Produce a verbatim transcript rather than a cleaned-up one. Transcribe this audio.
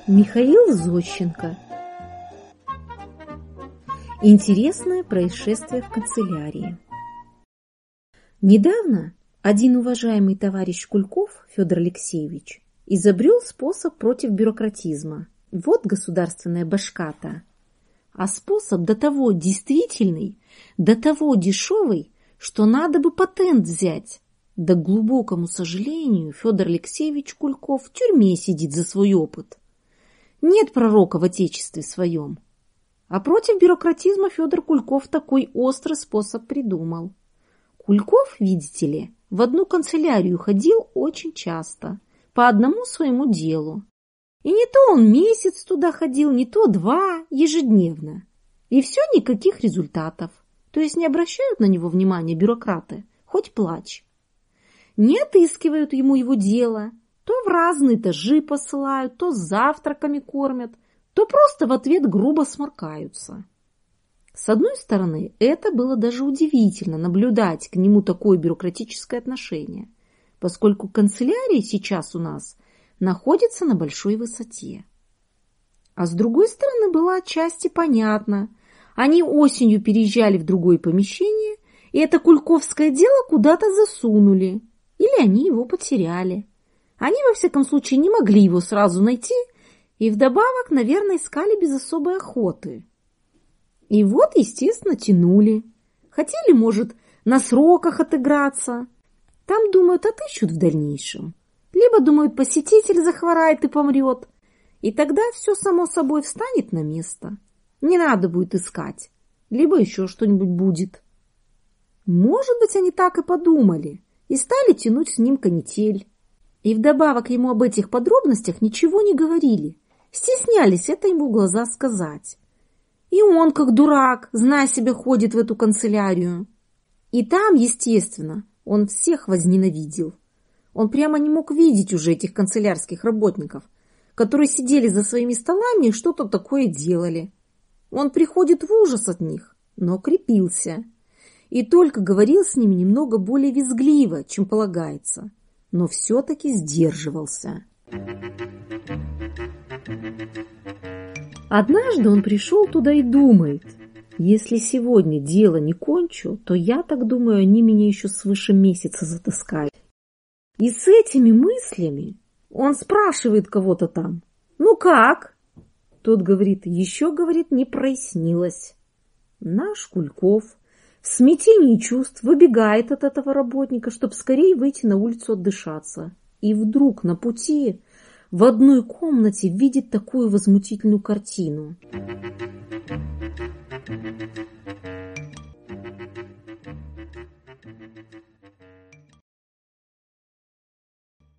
Михаил Зощенко. Интересное происшествие в канцелярии. Недавно один уважаемый товарищ Кульков, Федор Алексеевич, изобрел способ против бюрократизма. Вот государственная башка-то. А способ до того действительный, до того дешевый, что надо бы патент взять. Да, к глубокому сожалению, Федор Алексеевич Кульков в тюрьме сидит за свой опыт. Нет пророка в отечестве своем. А против бюрократизма Федор Кульков такой острый способ придумал. Кульков, видите ли, в одну канцелярию ходил очень часто, по одному своему делу. И не то он месяц туда ходил, не то два, ежедневно. И все никаких результатов. То есть не обращают на него внимания бюрократы, хоть плачь. Не отыскивают ему его дело, то в разные этажи посылают, то с завтраками кормят, то просто в ответ грубо сморкаются. С одной стороны, это было даже удивительно наблюдать к нему такое бюрократическое отношение, поскольку канцелярия сейчас у нас находится на большой высоте. А с другой стороны, было отчасти понятно. Они осенью переезжали в другое помещение, и это кульковское дело куда-то засунули, или они его потеряли. Они, во всяком случае, не могли его сразу найти, и вдобавок, наверное, искали без особой охоты. И вот, естественно, тянули. Хотели, может, на сроках отыграться. Там, думают, отыщут в дальнейшем. Либо, думают, посетитель захворает и помрет. И тогда все само собой встанет на место. Не надо будет искать. Либо еще что-нибудь будет. Может быть, они так и подумали. И стали тянуть с ним канитель. И вдобавок ему об этих подробностях ничего не говорили. Стеснялись это ему в глаза сказать. И он, как дурак, зная себя, ходит в эту канцелярию. И там, естественно, он всех возненавидел. Он прямо не мог видеть уже этих канцелярских работников, которые сидели за своими столами и что-то такое делали. Он приходит в ужас от них, но крепился. И только говорил с ними немного более визгливо, чем полагается, но все-таки сдерживался. Однажды он пришел туда и думает: если сегодня дело не кончу, то я так думаю, они меня еще свыше месяца затаскают. И с этими мыслями он спрашивает кого-то там: ну как? Тот говорит: еще, говорит, не прояснилось. Наш Кульков в смятении чувств выбегает от этого работника, чтобы скорее выйти на улицу отдышаться. И вдруг на пути в одной комнате видит такую возмутительную картину.